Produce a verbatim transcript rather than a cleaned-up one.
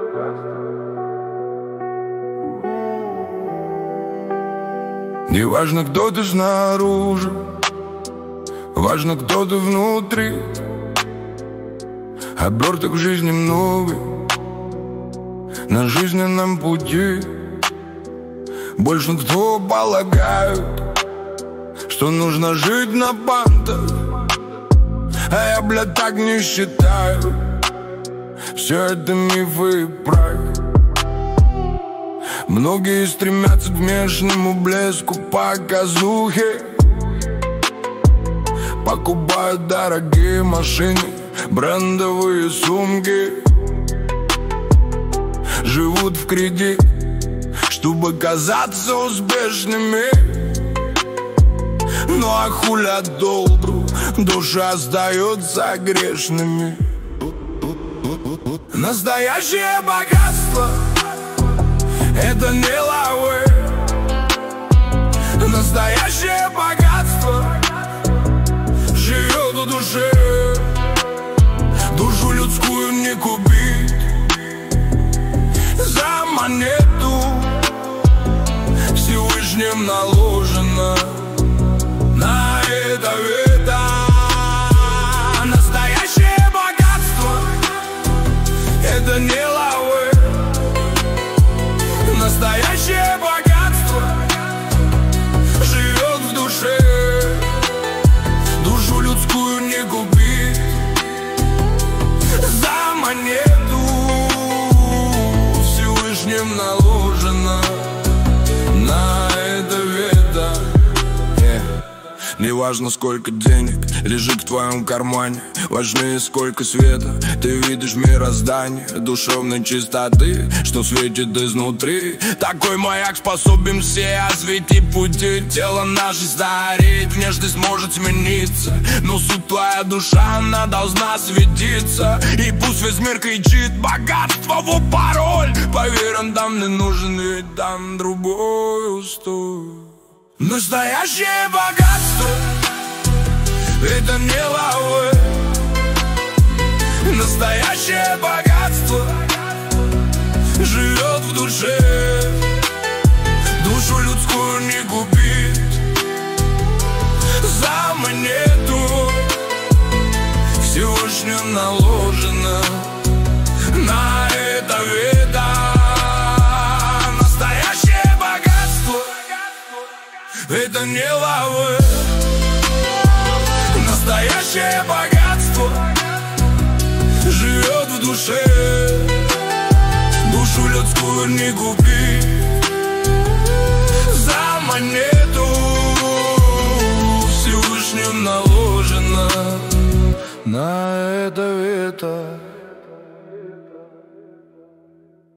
Не важно, кто ты снаружи, важно, кто ты внутри. Оберток в жизни много на жизненном пути. Большинство полагают, что нужно жить на бантах, а я, блядь, так не считаю. Все это мифы и прах. Многие стремятся к внешнему блеску, показухе, покупают дорогие машины, брендовые сумки, живут в кредит, чтобы казаться успешными. Ну а хуля долгу, душа остается грешными. Настоящее богатство — это не лавы. Настоящее богатство живет в душе. Душу людскую не купить за монету. Всевышним наложено на это вето. Настоящее богатство — это не лавы. Настоящее богатство живет в душе. Душу людскую не купить за монету. Всевышним наложено на это вето. yeah. Неважно, сколько денег лежит в твоем кармане, важнее, сколько света ты видишь в мироздании, душевной чистоты, что светит изнутри. Такой маяк способен все осветить пути. Тело наше стареет, внешность может смениться, но суть твоя душа, она должна светиться. И пусть весь мир кричит: богатство, вот пароль. Поверь, он там не нужен, ведь там другой устой. Настоящее богатство — это не лавы. Настоящее богатство живет в душе. Душу людскую не купить за монету. Всевышним наложено на это вето. Настоящее богатство — это не лавы. Настоящее богатство живет в душе. Душу людскую не купить за монету. Всевышним наложено на это вето.